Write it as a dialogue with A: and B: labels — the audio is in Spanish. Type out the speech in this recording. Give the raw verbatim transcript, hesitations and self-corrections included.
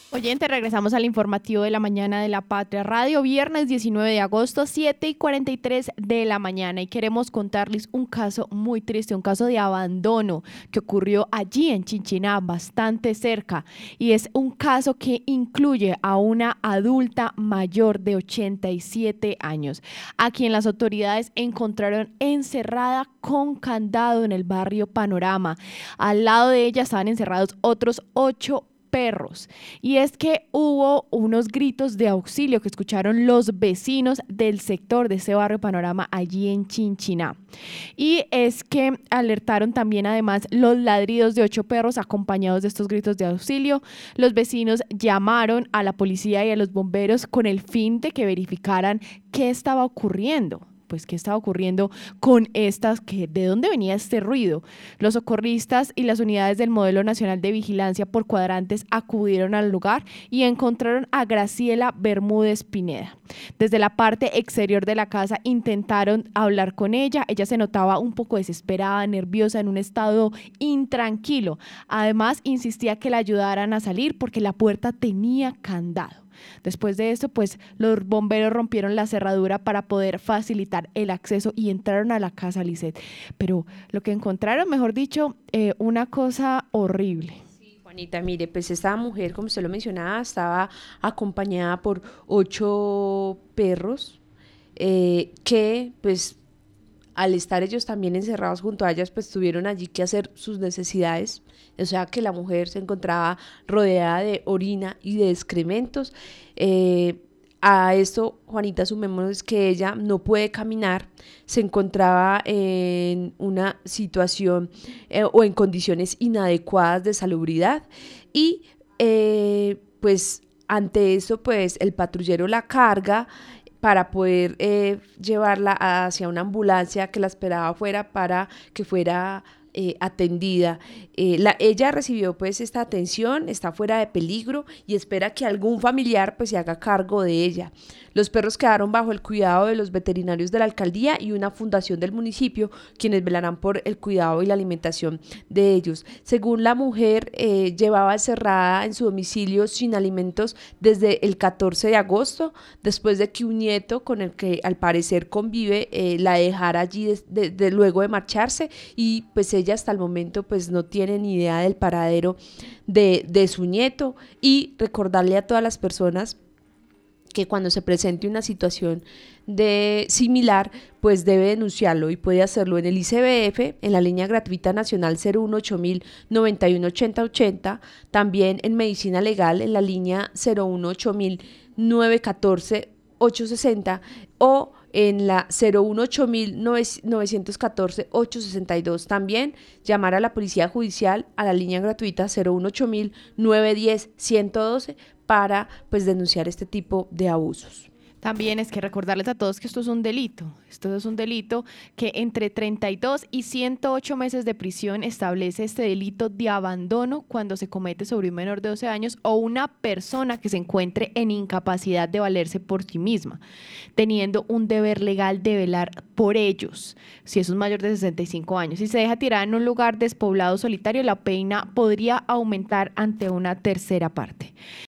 A: Oyente, regresamos al informativo de la mañana de La Patria Radio, viernes diecinueve de agosto, siete y cuarenta y tres de la mañana, y queremos contarles un caso muy triste, un caso de abandono que ocurrió allí en Chinchiná, bastante cerca, y es un caso que incluye a una adulta mayor de ochenta y siete años, a quien las autoridades encontraron encerrada con candado en el barrio Panorama. Al lado de ella estaban encerrados otros ocho perros. Y es que hubo unos gritos de auxilio que escucharon los vecinos del sector de ese barrio Panorama allí en Chinchiná. Y es que alertaron también además los ladridos de ocho perros acompañados de estos gritos de auxilio. Los vecinos llamaron a la policía y a los bomberos con el fin de que verificaran qué estaba ocurriendo. Pues qué estaba ocurriendo con estas, que de dónde venía este ruido. Los socorristas y las unidades del Modelo Nacional de Vigilancia por Cuadrantes acudieron al lugar y encontraron a Graciela Bermúdez Pineda. Desde la parte exterior de la casa intentaron hablar con ella. Ella se notaba un poco desesperada, nerviosa, en un estado intranquilo. Además, insistía que la ayudaran a salir porque la puerta tenía candado. Después de esto, pues los bomberos rompieron la cerradura para poder facilitar el acceso y entraron a la casa, Lisset. Pero lo que encontraron, mejor dicho, eh, una cosa horrible.
B: Sí, Juanita, mire, pues esta mujer, como usted lo mencionaba, estaba acompañada por ocho perros eh, que, pues, al estar ellos también encerrados junto a ellas, pues tuvieron allí que hacer sus necesidades. O sea que la mujer se encontraba rodeada de orina y de excrementos. Eh, a esto, Juanita, sumemos que ella no puede caminar, se encontraba en una situación eh, o en condiciones inadecuadas de salubridad y eh, pues ante eso, pues el patrullero la carga para poder eh, llevarla hacia una ambulancia que la esperaba afuera para que fuera eh, atendida. Eh, la, ella recibió pues esta atención, está fuera de peligro y espera que algún familiar pues se haga cargo de ella. Los perros quedaron bajo el cuidado de los veterinarios de la alcaldía y una fundación del municipio, quienes velarán por el cuidado y la alimentación de ellos. Según la mujer, eh, llevaba encerrada en su domicilio sin alimentos desde el catorce de agosto, después de que un nieto con el que al parecer convive eh, la dejara allí de, de, de, luego de marcharse, y pues ella hasta el momento pues no tiene ni idea del paradero de, de su nieto. Y recordarle a todas las personas que cuando se presente una situación de similar, pues debe denunciarlo y puede hacerlo en el I C B F, en la línea gratuita nacional cero uno ocho mil noventa y uno ochenta ochenta, también en medicina legal en la línea cero uno ocho mil novecientos catorce ochocientos sesenta o en la cero uno ocho mil novecientos catorce ochocientos sesenta y dos. También llamar a la Policía Judicial a la línea gratuita cero uno ocho mil novecientos diez ciento doce para pues denunciar este tipo de abusos.
A: También es que recordarles a todos que esto es un delito. Esto es un delito que entre treinta y dos y ciento ocho meses de prisión establece este delito de abandono cuando se comete sobre un menor de doce años o una persona que se encuentre en incapacidad de valerse por sí misma, teniendo un deber legal de velar por ellos, si es un mayor de sesenta y cinco años. Si se deja tirar en un lugar despoblado solitario, la pena podría aumentar ante una tercera parte.